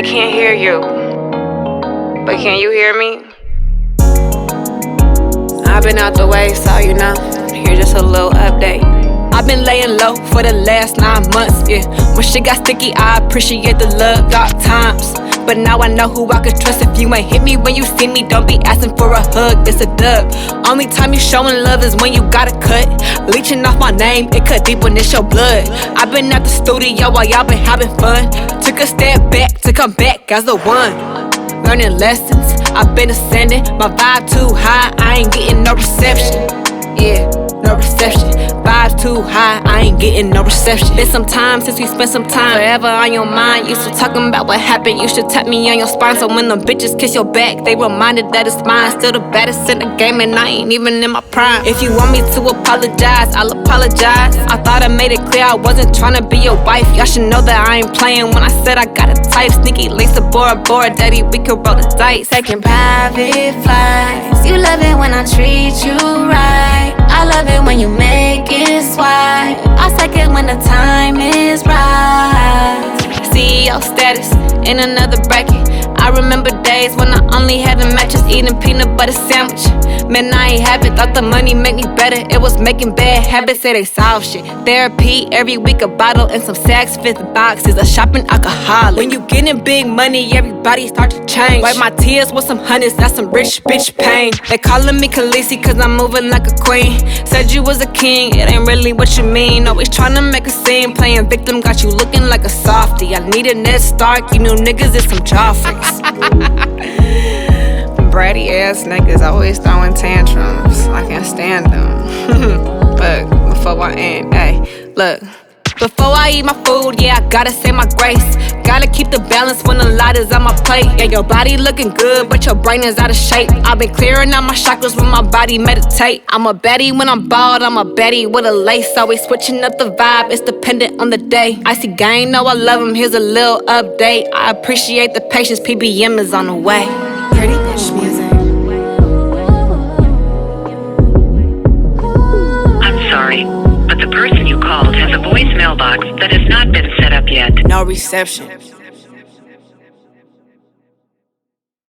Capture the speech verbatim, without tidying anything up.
can't hear you, but can you hear me? I've been out the way, so you know, here's just a little update. I've been laying low for the last nine months, yeah. When shit got sticky, I appreciate the love, dark times. But now I know who I could trust. If you ain't hit me when you see me, don't be asking for a hug, it's a dub. Only time you showing love is when you got a cut. Leeching off my name, it cut deep when it's your blood. I've been at the studio while y'all been having fun. Took a step back to come back as the one. Learning lessons, I've been ascending. My vibe too high, I ain't getting no reception. Yeah, no reception. Vibe too high, I ain't getting no reception. Been some time since we spent some time forever on your mind. You still talking about what happened, you should tap me on your spine. So when them bitches kiss your back, they reminded that it's mine. Still the baddest in the game and I ain't even in my prime. If you want me to apologize, I'll apologize. I thought I made it clear I wasn't trying to be your wife. Y'all should know that I ain't playing when I said I got a type. Sneaky links to Bora Bora, daddy, we could roll the dice. Taking private flights, you love it when I treat you right. I love it when you make it swipe. I take it when the time is right. C E O status in another bracket. I remember days when I only having matches, eating peanut butter sandwich. Man, I ain't have it, thought the money make me better. It was making bad habits, say they solve shit. Therapy, every week a bottle and some Saks Fifth boxes. A shopping alcoholic. When you getting big money, everybody start to change. Wipe my tears with some hundreds, that's some rich bitch pain. They calling me Khaleesi cause I'm moving like a queen. Said you was a king, it ain't really what you mean. Always trying to make a scene, playing victim, got you looking like a softie. I need a Ned Stark, you new niggas is some Joffreys. Bratty ass niggas always throwing tantrums. I can't stand them. But before I end, hey, look. Before I eat my food, yeah, I gotta say my grace. Gotta keep the balance when a lot is on my plate. Yeah, your body looking good, but your brain is out of shape. I've been clearing out my chakras when my body meditate. I'm a baddie when I'm bald, I'm a baddie with a lace. Always switching up the vibe, it's dependent on the day. I see gang, know I love him, here's a little update. I appreciate the patience, P B M is on the way. Pretty bitch music. I'm sorry, but the person you called has a voicemail box that has not been set up yet. No reception.